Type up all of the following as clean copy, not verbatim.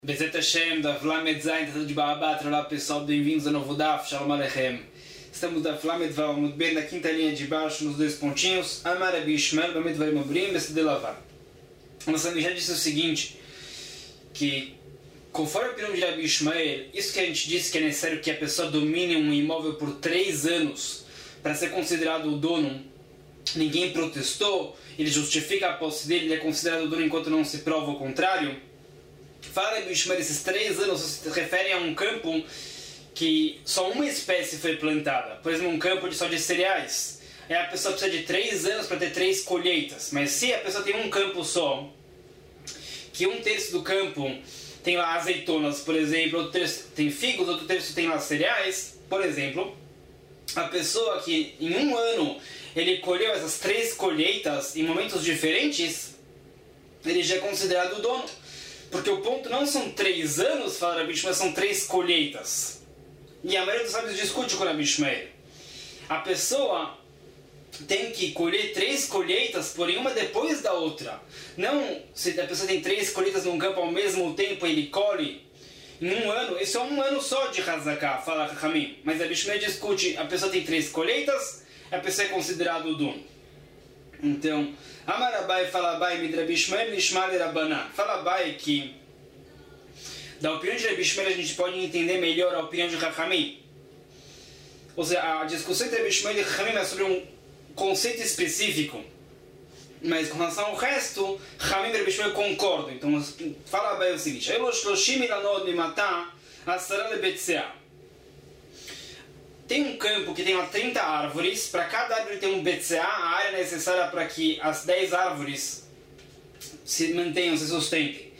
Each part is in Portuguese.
Bezat Hashem, da Vlamed Zain, tá tudo de Barabat, olá pessoal, bem-vindos ao novo Daf, Shalom Aleichem. Estamos da Vlamed Vav, bem na quinta linha de baixo, nos dois pontinhos, Amar Abi Ishmael, Bamet Varim Obrim, Besede Lavar. Nossa amiga já disse o seguinte, que conforme a opinião de Abi Ishmael, isso que a gente disse que é necessário que a pessoa domine um imóvel por 3 anos para ser considerado o dono, ninguém protestou, ele justifica a posse dele, ele é considerado dono enquanto não se prova o contrário. Fala Abi Ishmael, esses 3 anos se referem a um campo que só uma espécie foi plantada, por exemplo, um campo só de cereais. Aí a pessoa precisa de 3 anos para ter 3 colheitas, mas se a pessoa tem um campo só, que 1/3 do campo tem lá azeitonas, por exemplo, outro terço tem figos, outro terço tem lá cereais, por exemplo, a pessoa que em um ano ele colheu essas 3 colheitas em momentos diferentes, ele já é considerado o dono. Porque o ponto não são 3 anos, fala Abi Ishmael, são 3 colheitas. E a maioria dos sábios discute com Abi Ishmael. A pessoa tem que colher 3 colheitas, porém uma depois da outra. Não, se a pessoa tem 3 colheitas num campo ao mesmo tempo e ele colhe em um ano, isso é um ano só de Hazaká, fala Chachamim. Mas Abi Ishmael discute, a pessoa tem 3 colheitas, a pessoa é considerado o dono. Então, Amar Abai fala Abai Midrabi Ishmael Nishmar Rabanan. Fala Abai que da opinião de Abi Ishmael a gente pode entender melhor a opinião de Chachamim. Ou seja, a discussão entre Abi Ishmael e Chachamim é sobre um conceito específico. Mas com relação ao resto, Chachamim e Abi Ishmael concordam. Então, fala Abai o seguinte: tem um campo que tem lá 30 árvores, para cada árvore tem um BCA, a área necessária para que as 10 árvores se mantenham, se sustentem.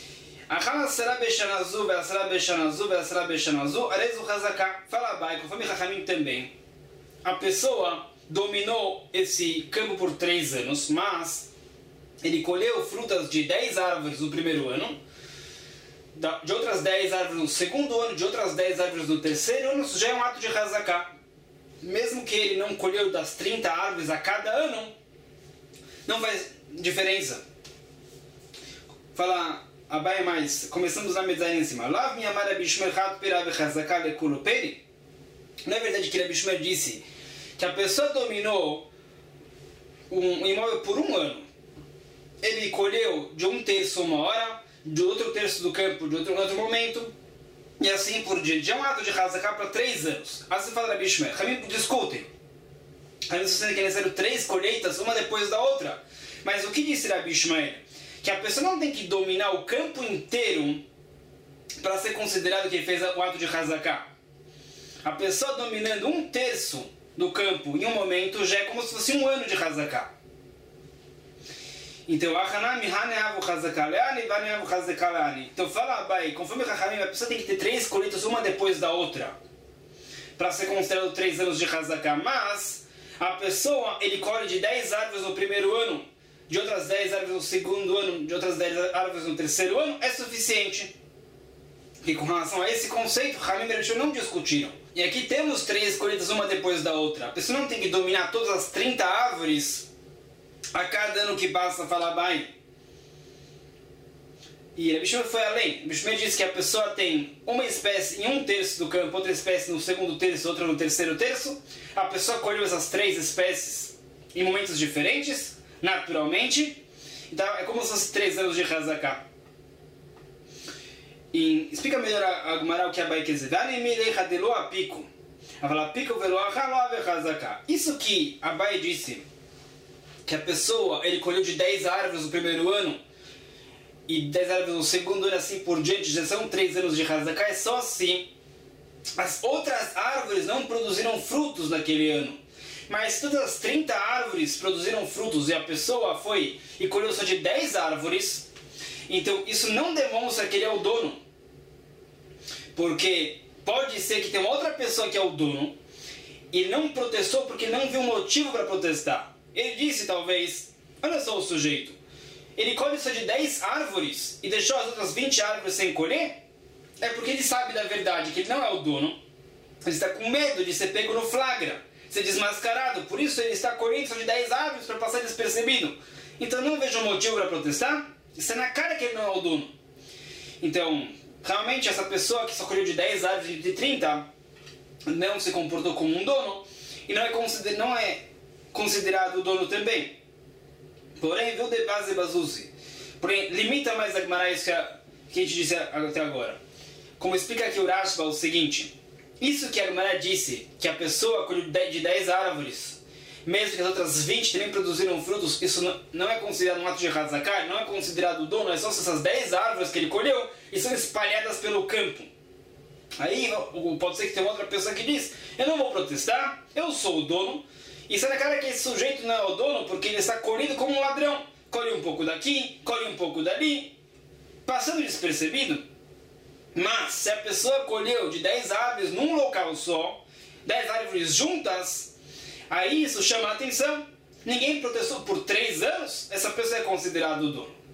Fala Abai, conforme Chachamim também, a pessoa dominou esse campo por 3 anos, mas ele colheu frutas de 10 árvores no primeiro ano, de outras 10 árvores no segundo ano, de outras 10 árvores no terceiro ano, isso já é um ato de Hazaká. Mesmo que ele não colheu das 30 árvores a cada ano, não faz diferença. Fala Abai mais, começamos a medir em cima. Lav mi amar Abi Ishmael chat perav Hazaká lekulu peri. Não é verdade que Abi Ishmael disse que a pessoa dominou um imóvel por um ano. Ele colheu de 1/3 uma hora, de outro terço do campo de outro momento, e assim por diante. É um ato de Hazaká para 3 anos. Assim fala Abi Ishmael. Chamim discutem. Chamim sustenta que é necessário 3 colheitas, uma depois da outra. Mas o que disse Abi Ishmael? Que a pessoa não tem que dominar o campo inteiro para ser considerado que ele fez o ato de Hazaká. A pessoa dominando 1/3 do campo em um momento já é como se fosse um ano de Hazaká. Então, então fala Abai, conforme Chachamim, a pessoa tem que ter 3 colheitas uma depois da outra para ser considerado 3 anos de Hazaká. Mas a pessoa, ele colhe de 10 árvores no primeiro ano, de outras 10 árvores no segundo ano, de outras 10 árvores no terceiro ano, é suficiente. E com relação a esse conceito, Chachamim e Rishon não discutiram. E aqui temos 3 colheitas uma depois da outra. A pessoa não tem que dominar todas as 30 árvores a cada ano que passa, fala Abai. E Abi Ishmael foi além. Abi Ishmael disse que a pessoa tem uma espécie em 1/3 do campo, outra espécie no segundo terço, outra no terceiro terço. A pessoa colheu essas 3 espécies em momentos diferentes, naturalmente. Então é como se fosse 3 anos de Hazaká. E explica melhor a Gemara o que Abai quer dizer. Isso que Abai disse, que a pessoa, ele colheu de 10 árvores no primeiro ano e 10 árvores no segundo ano, assim por diante, já são 3 anos de Hazaká, é só assim. As outras árvores não produziram frutos naquele ano, mas todas as 30 árvores produziram frutos e a pessoa foi e colheu só de 10 árvores, então isso não demonstra que ele é o dono, porque pode ser que tem uma outra pessoa que é o dono e ele não protestou porque não viu motivo para protestar. Ele disse, talvez, olha só o sujeito, ele colhe só de 10 árvores e deixou as outras 20 árvores sem colher, é porque ele sabe da verdade, que ele não é o dono, ele está com medo de ser pego no flagra, ser desmascarado, por isso ele está colhendo só de 10 árvores para passar despercebido. Então não vejo motivo para protestar, está na cara que ele não é o dono. Então, realmente essa pessoa que só colheu de 10 árvores de 30 não se comportou como um dono e não é considerado dono também. Porém, viu de base bazuzi. Porém, limita mais a Gemara isso que a gente disse até agora. Como explica aqui o Rashba o seguinte: isso que a Gemara disse, que a pessoa colheu de 10 árvores, mesmo que as outras 20 também produziram frutos, isso não é considerado um ato de Hazaká, não é considerado dono, é só essas 10 árvores que ele colheu e são espalhadas pelo campo. Aí pode ser que tenha outra pessoa que diz: eu não vou protestar, eu sou o dono, e sai na cara que esse sujeito não é o dono porque ele está colhido como um ladrão. Colhe um pouco daqui, colhe um pouco dali, passando despercebido. Mas se a pessoa colheu de 10 árvores num local só, 10 árvores juntas, aí isso chama a atenção. Ninguém protestou por 3 anos, essa pessoa é considerada o dono.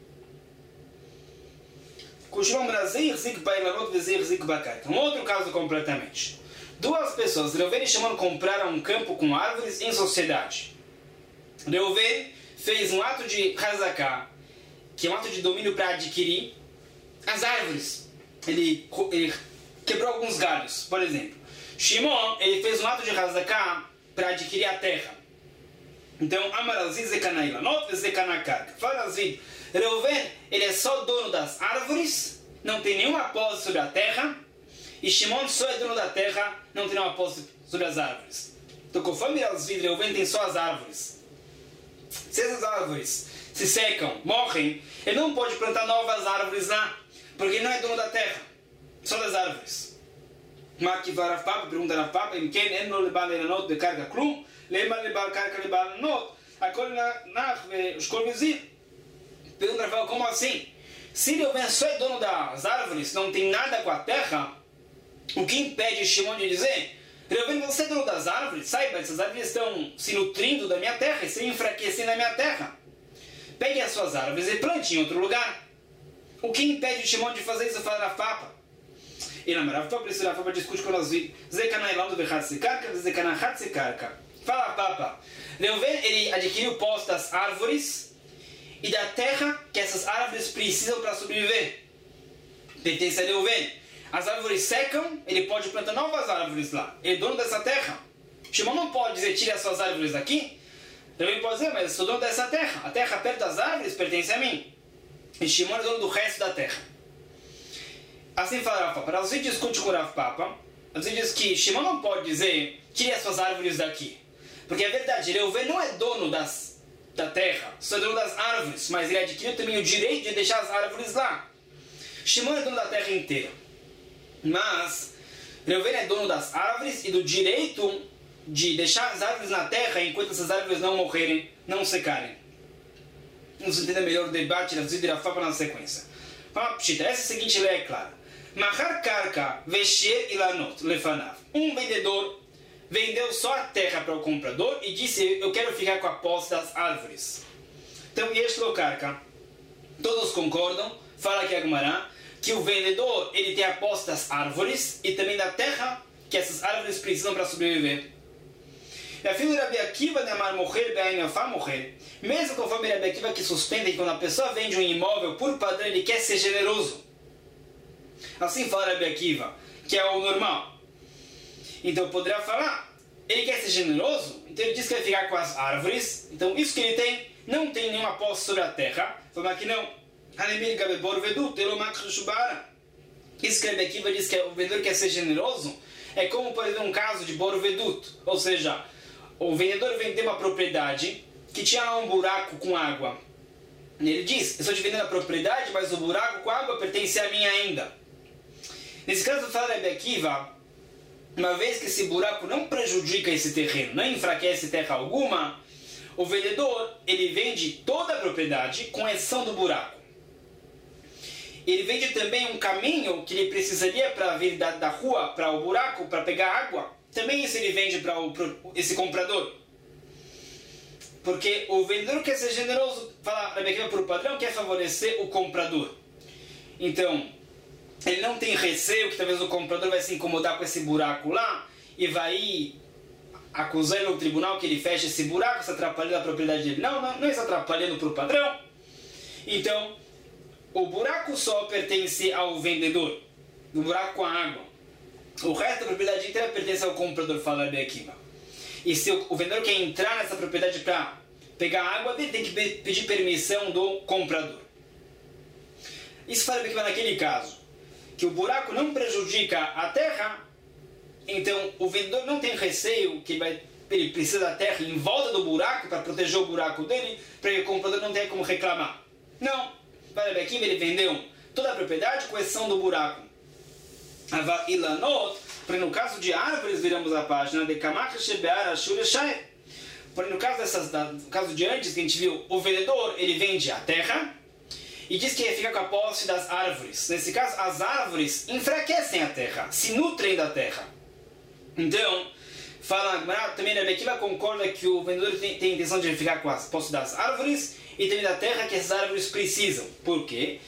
Um outro caso completamente. 2 pessoas, Reuven e Shimon, compraram um campo com árvores em sociedade. Reuven fez um ato de Hazaká, que é um ato de domínio para adquirir as árvores. Ele quebrou alguns galhos, por exemplo. Shimon, ele fez um ato de Hazaká para adquirir a terra. Então, Amarazid Zekanaila, not Zekanakarka. Fala assim, Reuven, ele é só dono das árvores, não tem nenhuma posse sobre a terra, e Shimon só é dono da terra, não tem nenhuma posse sobre as árvores. Então, conforme Reuven tem só as árvores. Se essas árvores se secam, morrem, ele não pode plantar novas árvores lá, porque ele não é dono da terra, só das árvores. Makiva Rav Papa, pergunta Rav Papa, pergunta Rav Papa, como assim? Se Reuven só é dono das árvores, não tem nada com a terra, o que impede Shimon de dizer: Reuven, você é dono das árvores? Saiba, essas árvores estão se nutrindo da minha terra e se enfraquecendo da minha terra. Pegue as suas árvores e plante em outro lugar. O que impede o Shimon de fazer isso? Fala Rav Papa. E na Rav Papa discute com nós. Fala Papa. Reuven, ele adquiriu posse das árvores e da terra que essas árvores precisam para sobreviver. Pertence a Reuven. As árvores secam, ele pode plantar novas árvores lá. Ele é dono dessa terra. Shimon não pode dizer: tire as suas árvores daqui. Reuven pode dizer: mas eu sou dono dessa terra. A terra perto das árvores pertence a mim. E Shimon é dono do resto da terra. Assim fala Rav Papa. Rav discute com o Rav Papa. Rav diz que Shimon não pode dizer: tire as suas árvores daqui. Porque é verdade, Reuven não é dono da terra, só é dono das árvores, mas ele adquiriu também o direito de deixar as árvores lá. Shimon é dono da terra inteira. Mas Reuven é dono das árvores e do direito de deixar as árvores na terra enquanto essas árvores não morrerem, não secarem. Vamos entender melhor o debate da Zid e Rav Papa na sequência. Essa seguinte lei é clara. Mahar karka vesher ilanot lefanav. Um vendedor vendeu só a terra para o comprador e disse: eu quero ficar com a posse das árvores. Então, este karka, todos concordam, fala aqui a Gemara, que o vendedor ele tem a posse das árvores e também da terra que essas árvores precisam para sobreviver. E a filha de Rabi Akiva de amar morrer, bem afar morrer. Mesmo conforme Rabi Akiva, que sustenta que quando a pessoa vende um imóvel por padrão, ele quer ser generoso. Assim fala Rabi Akiva, que é o normal. Então poderá falar: ele quer ser generoso, então ele diz que vai ficar com as árvores. Então isso que ele tem, não tem nenhuma posse sobre a terra. Fala que não. Isso que Rabi Akiva diz que o vendedor quer ser generoso é como, por exemplo, um caso de bor vedut. Ou seja, o vendedor vendeu uma propriedade que tinha lá um buraco com água. E ele diz: eu estou te vendendo a propriedade, mas o buraco com água pertence a mim ainda. Nesse caso, fala Rabi Akiva, uma vez que esse buraco não prejudica esse terreno, não enfraquece terra alguma, o vendedor ele vende toda a propriedade, com exceção do buraco. Ele vende também um caminho que ele precisaria para vir da rua para o buraco, para pegar água. Também isso ele vende para esse comprador. Porque o vendedor quer ser generoso, fala Rabi Akiva por padrão, quer favorecer o comprador. Então, ele não tem receio que talvez o comprador vai se incomodar com esse buraco lá e vai acusar ele no tribunal que ele fecha esse buraco, está atrapalhando a propriedade dele. Não está atrapalhando por padrão. Então, o buraco só pertence ao vendedor, o buraco com a água. O resto da propriedade inteira pertence ao comprador, fala Rabi Akiva. E se o vendedor quer entrar nessa propriedade para pegar a água dele, tem que pedir permissão do comprador. Isso fala Rabi Akiva naquele caso, que o buraco não prejudica a terra, então o vendedor não tem receio que ele precisa da terra em volta do buraco para proteger o buraco dele, para que o comprador não tenha como reclamar. Não, fala Rabi Akiva, ele vendeu toda a propriedade com exceção do buraco. Porém, no caso de árvores, viramos a página de Kamach Shebear Ashur Shai. Porém, no caso de antes, que a gente viu, o vendedor, ele vende a terra e diz que ele fica com a posse das árvores. Nesse caso, as árvores enfraquecem a terra, se nutrem da terra. Então, fala, também Rabi Akiva concorda que o vendedor tem a intenção de ficar com a posse das árvores e também da terra que essas árvores precisam. Por quê?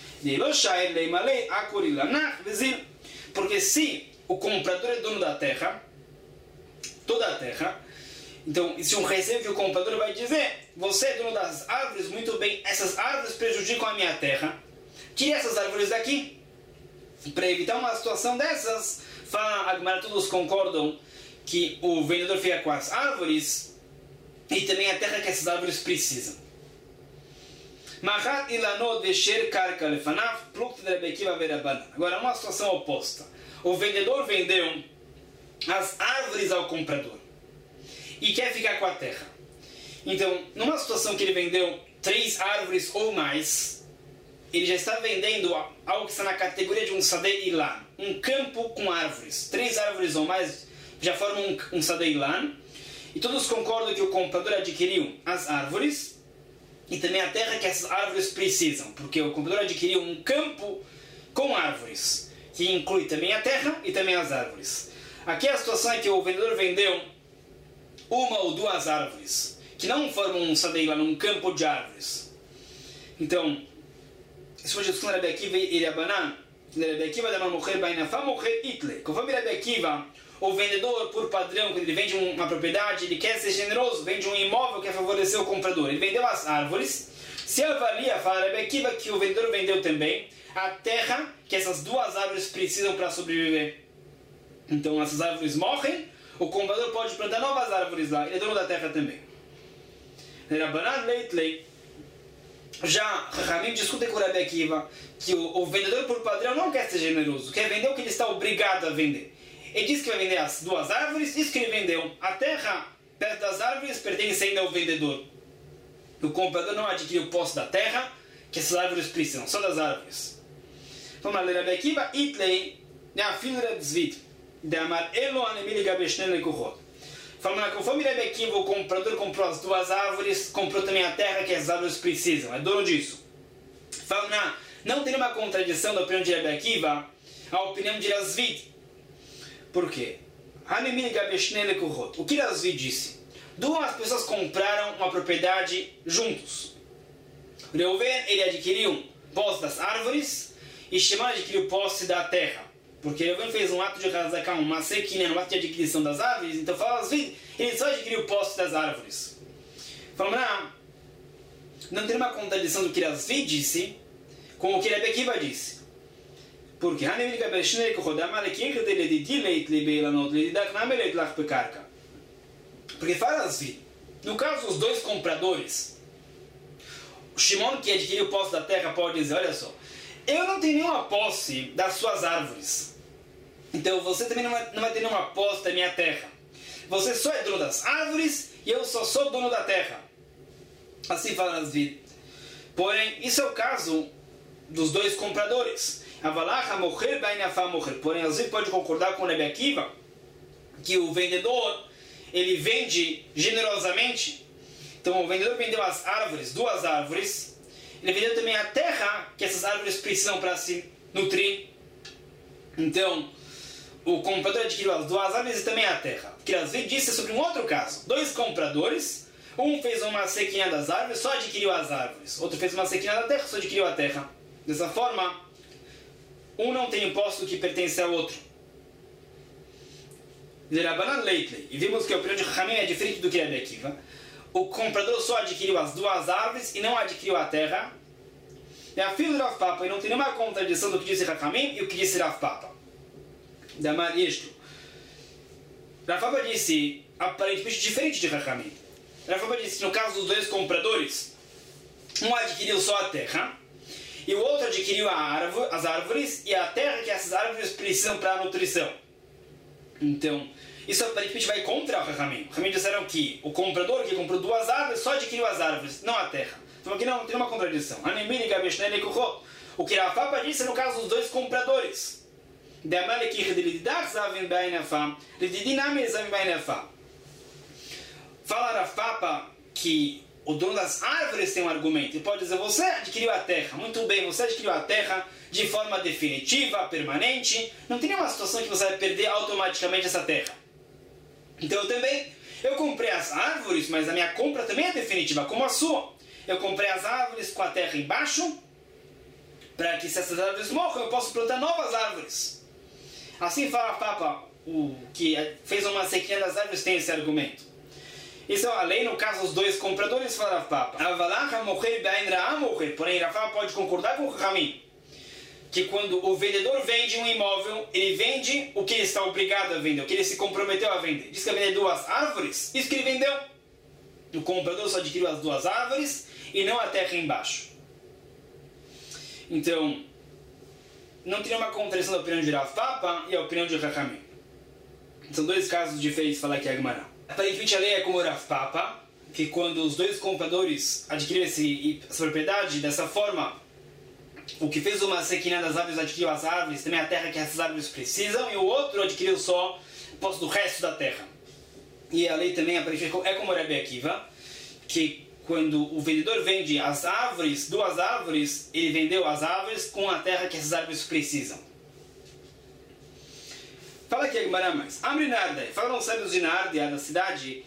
Porque se o comprador é dono da terra, toda a terra, então existe um receio que o comprador vai dizer: você é dono das árvores, muito bem, essas árvores prejudicam a minha terra, tire essas árvores daqui. Para evitar uma situação dessas, fala Agmará, todos concordam que o vendedor fica com as árvores e também a terra que essas árvores precisam. Agora, uma situação oposta. O vendedor vendeu as árvores ao comprador e quer ficar com a terra. Então, numa situação que ele vendeu 3 árvores ou mais, ele já está vendendo algo que está na categoria de um sadei ilan, um campo com árvores. 3 árvores ou mais já formam um sadei ilan, e todos concordam que o comprador adquiriu as árvores e também a terra que essas árvores precisam, porque o comprador adquiriu um campo com árvores, que inclui também a terra e também as árvores. Aqui a situação é que o vendedor vendeu 1 ou 2 árvores, que não formam um sadeila, num campo de árvores. Então, isso foi a discussão de Rabi Akiva e Rabanan. Rabi Akiva da Mocher Bainafá Mocher Itle. Conforme Rabi Akiva, o vendedor, por padrão, quando ele vende uma propriedade, ele quer ser generoso, vende um imóvel que quer favorecer o comprador. Ele vendeu as árvores, se avalia, fala Rabi Akiva, que o vendedor vendeu também a terra que essas 2 árvores precisam para sobreviver. Então essas árvores morrem, o comprador pode plantar novas árvores lá, ele é dono da terra também. Rabanan Leitlei. Já Ramim discute com o Rabi Akiva que o vendedor, por padrão, não quer ser generoso, quer vender o que ele está obrigado a vender. Ele diz que vai vender as 2 árvores, isso que ele vendeu. A terra perto das árvores pertence ainda ao vendedor. O comprador não adquiriu o posse da terra que essas árvores precisam, só das árvores. Vamos lá, Rabi Akiva, Itlei, filho de Tzvit, de Amar Elo Anemili Gabeshnel Lekuchot. Falando, conforme Rabi Akiva, o comprador comprou as 2 árvores, comprou também a terra que as árvores precisam, é dono disso. Falando, não tem uma contradição da opinião de Rabi Akiva, a opinião de Razvit. Por quê? O que Razvit disse? 2 pessoas compraram uma propriedade juntos. Reuven, ele adquiriu posse das árvores e Shimon adquiriu posse da terra. Porque Reuven fez um ato de razaká, uma sequina, um ato de adquisição das árvores, então fala Razvit, ele só adquiriu posse das árvores. Falando, não tem uma contradição do que Razvit disse com o que Rabi Akiva disse. Porque fala assim, no caso dos 2 compradores, o Shimon que adquiriu o posse da terra pode dizer: olha só, eu não tenho nenhuma posse das suas árvores, então você também não vai ter nenhuma posse da minha terra. Você só é dono das árvores e eu só sou dono da terra. Assim fala Razvit. Porém, isso é o caso dos 2 compradores. Porém, às vezes pode concordar com o Rabi Akiva que o vendedor, ele vende generosamente. Então o vendedor vendeu as árvores, 2 árvores, ele vendeu também a terra que essas árvores precisam para se nutrir. Então o comprador adquiriu as 2 árvores e também a terra. Porque às vezes disse sobre um outro caso, 2 compradores, um fez uma sequinha das árvores, só adquiriu as árvores, outro fez uma sequinha da terra, só adquiriu a terra. Dessa forma, um não tem imposto que pertence ao outro. E vimos que a opinião de Ramim é diferente do que Rabi Akiva. O comprador só adquiriu as 2 árvores e não adquiriu a terra. É a filha do Rav Papa, e não tem nenhuma contradição do que disse Chachamim e o que disse Rav Papa. Damar isto. Rav Papa disse, aparentemente diferente de Chachamim. Rav Papa disse que no caso dos dois compradores, um adquiriu só a terra, e o outro adquiriu as árvores e a terra que essas árvores precisam para a nutrição. Então, isso aparentemente vai contra o Chachamim. Os Chachamim disseram que o comprador que comprou 2 árvores só adquiriu as árvores, não a terra. Então aqui não tem uma contradição. O que Rav Papa disse no caso dos dois compradores. Fala Rav Papa que o dono das árvores tem um argumento. Ele pode dizer, você adquiriu a terra. Muito bem, você adquiriu a terra de forma definitiva, permanente. Não tem nenhuma situação que você vai perder automaticamente essa terra. Então eu comprei as árvores, mas a minha compra também é definitiva, como a sua. Eu comprei as árvores com a terra embaixo, para que se essas árvores morram, eu possa plantar novas árvores. Assim fala Rav Papa, o que fez uma sequinha das árvores, tem esse argumento. Isso é a lei no caso dos dois compradores, fala Rav Papa. Porém, Rav Papa pode concordar com o Chachamim, que quando o vendedor vende um imóvel, ele vende o que ele está obrigado a vender, o que ele se comprometeu a vender. Diz que vai vender 2 árvores, isso que ele vendeu. O comprador só adquiriu as 2 árvores e não a terra embaixo. Então, não tem uma contradição da opinião de Rav Papa e a opinião de Chachamim. São 2 casos diferentes, falar aqui a Gemara. Aparentemente a lei é como o Rav Papa, que quando os 2 compradores adquiriram essa propriedade, dessa forma, o que fez uma sequinha das árvores adquiriu as árvores, também a terra que essas árvores precisam, e o outro adquiriu só posse do resto da terra. E a lei também aparentemente é como o Rebbe Akiva, que quando o vendedor vende as árvores, 2 árvores, ele vendeu as árvores com a terra que essas árvores precisam. Fala aqui a Gemara mais. Amri Narda, falaram os sábios de Nardia, da cidade,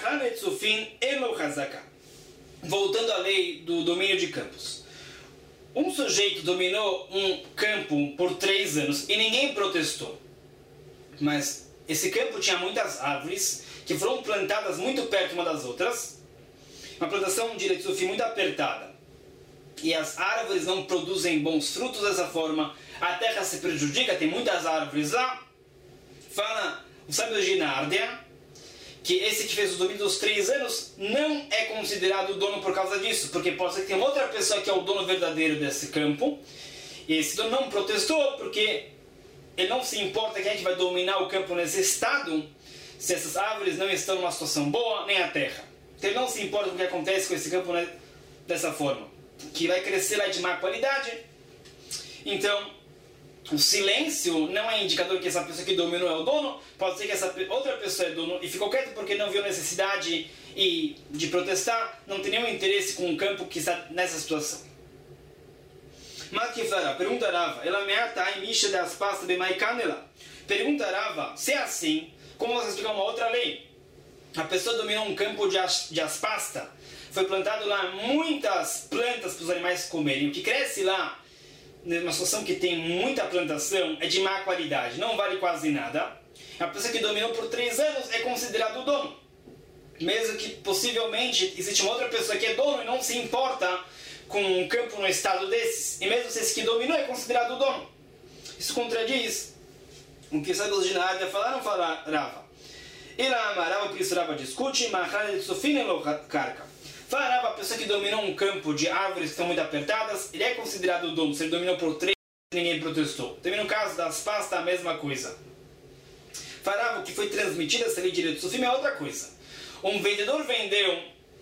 voltando à lei do domínio de campos. Um sujeito dominou um campo por 3 anos e ninguém protestou. Mas esse campo tinha muitas árvores que foram plantadas muito perto uma das outras. Uma plantação de Letzufim muito apertada. E as árvores não produzem bons frutos dessa forma. A terra se prejudica, tem muitas árvores lá. Fala o sábio de Nárdia que esse que fez o domínio dos 3 anos não é considerado o dono por causa disso, porque pode ser que tem outra pessoa que é o dono verdadeiro desse campo, e esse dono não protestou porque ele não se importa quem é que vai dominar o campo nesse estado, se essas árvores não estão numa situação boa, nem a terra. Então ele não se importa com o que acontece com esse campo dessa forma, que vai crescer lá de má qualidade. Então o silêncio não é indicador que essa pessoa que dominou é o dono. Pode ser que essa outra pessoa é dono e ficou quieto porque não viu necessidade de protestar, não tem nenhum interesse com um campo que está nessa situação. Mas que fará? Pergunta Rava. Ela meata em misha das pastas de maicanela. Pergunta Rava, se é assim, como você explicar uma outra lei? A pessoa dominou um campo de aspasta, foi plantado lá muitas plantas para os animais comerem. O que cresce lá, numa situação que tem muita plantação, é de má qualidade, não vale quase nada. A pessoa que dominou por 3 anos é considerado o dono. Mesmo que possivelmente existe uma outra pessoa que é dono e não se importa com um campo no estado desses. E mesmo se esse que dominou é considerado o dono. Isso contradiz o que os sábios de Nárdia falaram, fala Rava. Ela amarava, por isso Rava discute, fala Rava, a pessoa que dominou um campo de árvores que estão muito apertadas, ele é considerado o dono. Se ele dominou por 3, ninguém protestou. Também no caso das pastas, a mesma coisa. Farava, o que foi transmitido essa lei de Letzufim é outra coisa. Um vendedor vendeu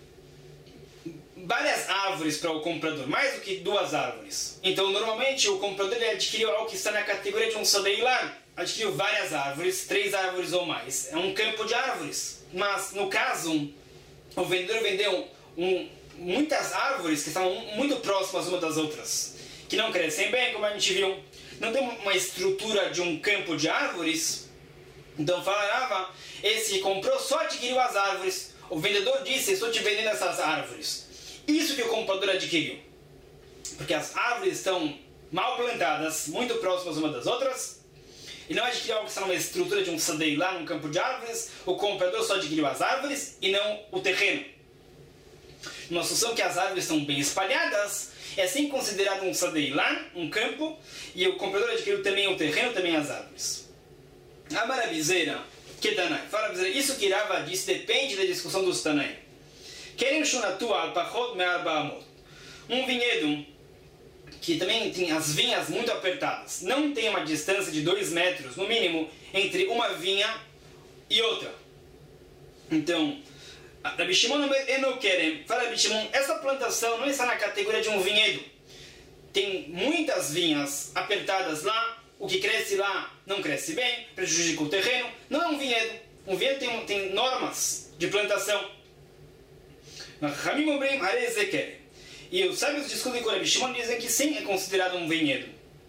várias árvores para o comprador, mais do que 2 árvores. Então, normalmente, o comprador ele adquiriu algo que está na categoria de um sadeilar. Adquiriu várias árvores, 3 árvores ou mais. É um campo de árvores. Mas, no caso, o vendedor vendeu muitas árvores que estavam muito próximas umas das outras, que não crescem bem, como a gente viu. Não tem uma estrutura de um campo de árvores. Então falava, esse que comprou só adquiriu as árvores. O vendedor disse, estou te vendendo essas árvores. Isso que o comprador adquiriu. Porque as árvores estão mal plantadas, muito próximas umas das outras. E não adquiriu algo que está numa estrutura de um sadei lá num campo de árvores. O comprador só adquiriu as árvores e não o terreno. numa situação que as árvores estão bem espalhadas, é assim considerado um sadeilan, um campo, e o comprador adquiriu também o terreno, também as árvores. A marabizeira, que Tanai, fala isso que Rava disse, depende da discussão dos Tanai. Querem shunatu al pachot me'arba amot. Um vinhedo que também tem as vinhas muito apertadas, não tem uma distância de 2 metros, no mínimo, entre uma vinha e outra. Então, Rabi Shimon não querem. Fala Rabi Shimon, essa plantação não está na categoria de um vinhedo. Tem muitas vinhas apertadas lá, o que cresce lá não cresce bem, prejudica o terreno. Não é um vinhedo. Um vinhedo tem normas de plantação. E os sábios discutem com Rabi Shimon, dizem que sim, é considerado um vinhedo.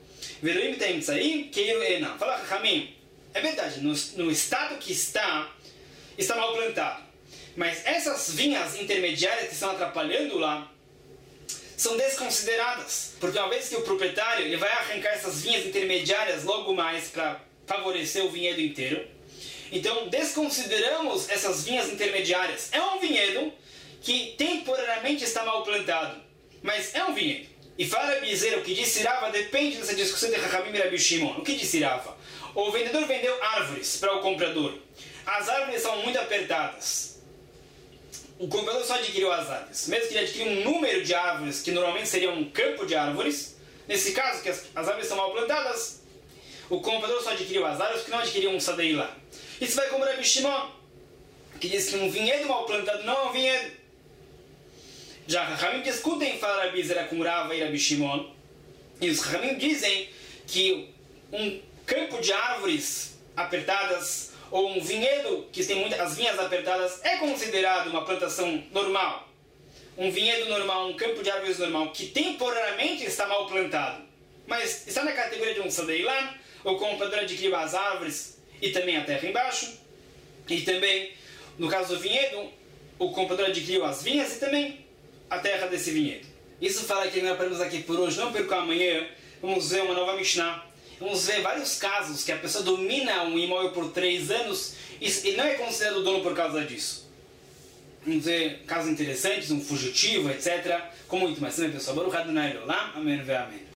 Fala Ramim, é verdade, no estado que está mal plantado. Mas essas vinhas intermediárias que estão atrapalhando lá são desconsideradas, porque uma vez que o proprietário ele vai arrancar essas vinhas intermediárias logo mais para favorecer o vinhedo inteiro, então desconsideramos essas vinhas intermediárias. É um vinhedo que temporariamente está mal plantado, mas é um vinhedo. E fala Bizeira, o que disse Rava depende dessa discussão de Chachamim e Rabi Shimon. O que disse Rava? O vendedor vendeu árvores para o comprador. As árvores são muito apertadas. O comprador só adquiriu as árvores. Mesmo que ele adquiriu um número de árvores, que normalmente seria um campo de árvores, nesse caso, que as árvores são mal plantadas, o comprador só adquiriu as árvores, porque não adquiriu um sadeilá. Isso vai como Rabi Shimon, que diz que um vinhedo mal plantado não é um vinhedo. Já Chachamim discutem falar Rabi Zera com Rava e Rabi Shimon, e os Chachamim dizem que um campo de árvores apertadas ou um vinhedo que tem as vinhas apertadas é considerado uma plantação normal. Um vinhedo normal, um campo de árvores normal, que temporariamente está mal plantado, mas está na categoria de um sadeilan, o comprador adquiriu as árvores e também a terra embaixo, e também, no caso do vinhedo, o comprador adquiriu as vinhas e também a terra desse vinhedo. Isso fala que nós aprendemos aqui por hoje, não perca amanhã, vamos ver uma nova Mishnah. Vamos ver vários casos que a pessoa domina um imóvel por 3 anos e não é considerado dono por causa disso. Vamos ver casos interessantes, um fugitivo, etc. Com muito mais, pessoal. Baruch Adonai Olam. Amém.